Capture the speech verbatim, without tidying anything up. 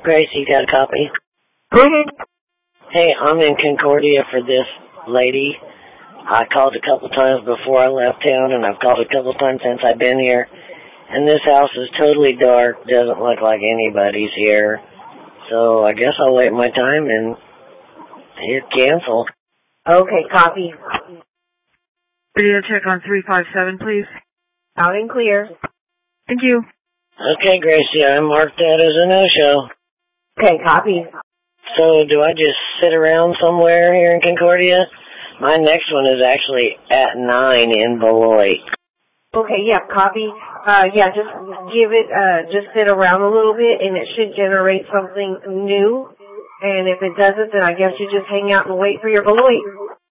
Grace, you got a copy? Mm-hmm. Hey, I'm in Concordia for this lady. I called a couple times before I left town, and I've called a couple times since I've been here. And this house is totally dark, doesn't look like anybody's here. So I guess I'll wait my time and hit cancel. Okay, copy. Video check on three five seven, please. Out and clear. Thank you. Okay, Gracie, I marked that as a no-show. Okay, copy. So do I just sit around somewhere here in Concordia? My next one is actually at nine in Beloit. Okay, yeah, copy. Uh, yeah, just give it, uh, just sit around a little bit and it should generate something new. And if it doesn't, then I guess you just hang out and wait for your Beloit.